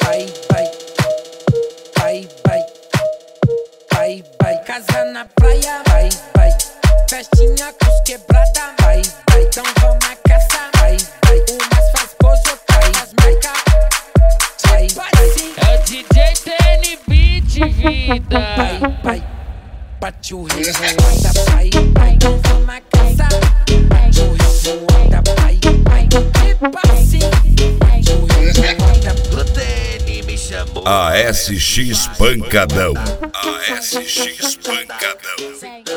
vai, vai, vai, vai, vai, vai. Casa na praia, vai, vai. Festinha com os quebrada, vai, vai. Então vamos na caça, vai, vai. Umas faz pose, outras marca, vai, vai. É o DJ TN Beat, vida. Vai, vai. Bate o ritmo, anda, vai, vai. Então vamos na caça, bate o ritmo, anda, vai, vai. Tipo assim, bate o ritmo, anda. O TN me chamou. ASX Pancadão. ASX Pancadão.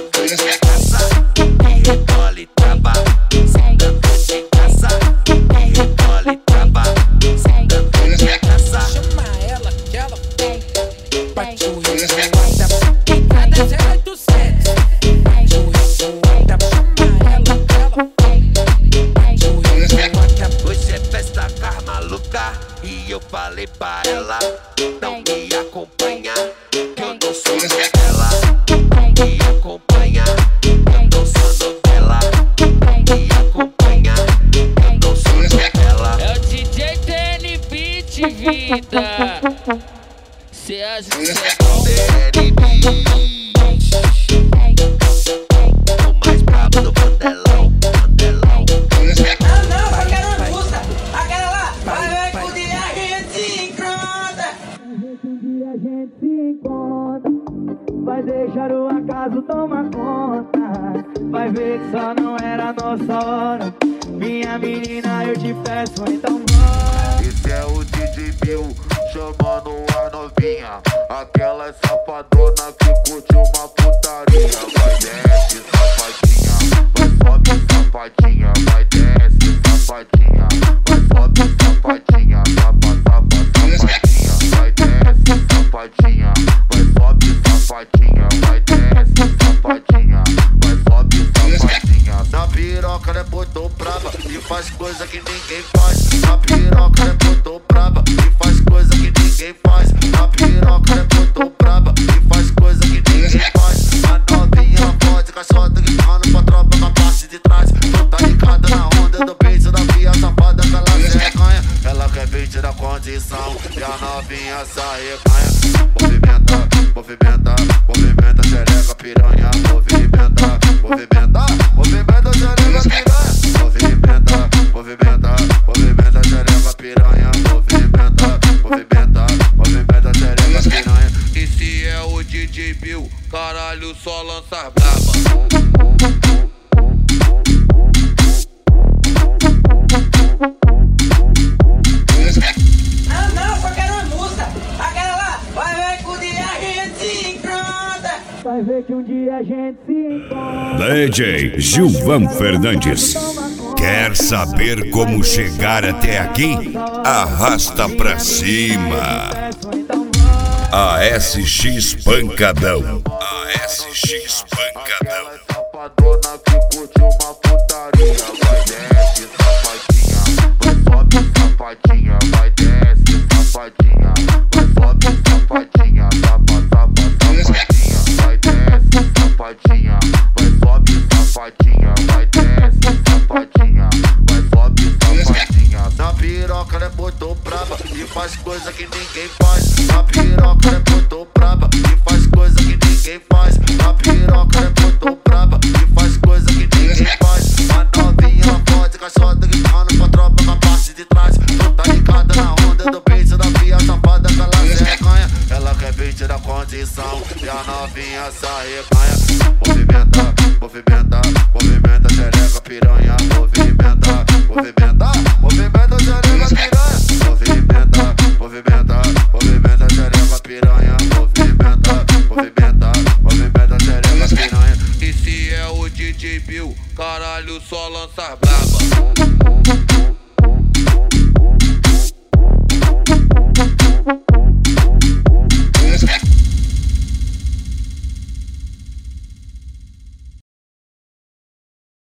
E rebole traba. De caça. E rebole traba. De caça. Chama ela que ela vem. Bate o ritmo, anda. Em cada 087. Bate o ritmo, anda. Chama ela que ela vem. Bate o ritmo, anda. Hoje é festa car maluca. E eu falei pra ela: não me acompanha, que eu não sou novela. Me acompanha, eu não sou novela. Me acompanha, eu não sou novela. É o DJ TN Beat, vida. Cê acha que é bom? TN Beat, o mais brabo do Mandelão, Mandelão. Não, só quero uma música. Aquela lá, vai ver que um dia a gente se encontra. A gente se encontra, vai deixar o acaso tomar conta. Vai ver que só não era nossa hora. Minha menina, eu te peço, então bora. Esse é o DJ Bill, chamando a novinha. Aquela safadona que curte uma putaria. Vai desce, safadinha, vai sobe, safadinha. Vai desce, safadinha, vai sobe, safadinha. Safadinha, vai desce, safadinha, vai sobe, safadinha. Vai desce, safadinha, vai sobe, safadinha. Na piroca é muito brava e faz coisa que ninguém faz. Na piroca é muito brava e faz coisa que ninguém faz. Na piroca é muito brava e faz coisa que ninguém faz. A novinha pode caixota gritando pra tropa na parte de trás. Tu tá ligada na onda do peito da via safada que ela se reganha. Ela quer beat da condição e a novinha se arreganha. Movimenta, movimenta, movimenta, xereca, piranha. Movimenta, movimenta, movimenta, xereca, piranha. Movimenta, movimenta, movimenta, xereca, piranha. Movimenta, movimenta, movimenta, xereca, piranha. E se é o DJ Bill, caralho, só lança braba. Não, só quero uma música. Aquela lá, vai ver que um dia a gente se encontra. Vai ver que um dia a gente se encontra. DJ Gilvan Fernandes. Quer saber como chegar até aqui? Arrasta pra cima. ASX Pancadão. ASX Pancadão. Safadona que curte uma putaria. Vai desce, safadinha, vai sobe, safadinha. Vai desce, safadinha, vai sobe, safadinha. Safadinha, vai desce, safadinha, vai sobe, safadinha. Vai desce, safadinha, vai sobe, safadinha. Na piroca é muito brava e faz coisa que ninguém faz. Na piroca é muito brava e faz coisa que ninguém faz. Na piroca é muito brava e faz coisa que ninguém faz. A novinha pode caixota gritando pra tropa na parte de trás. Tu tá ligada na onda do peito da via safada que ela se reganha. Ela quer beat da condição e a novinha se arreganha. Movimenta, movimenta, movimenta, xereca, piranha. Movimenta, movimenta, movimenta, xereca, piranha. Movimenta, movimenta, movimenta, xereca, piranha. Movimenta, movimenta, movimenta, xereca, piranha. E se é o DJ Bill, caralho, só lança braba.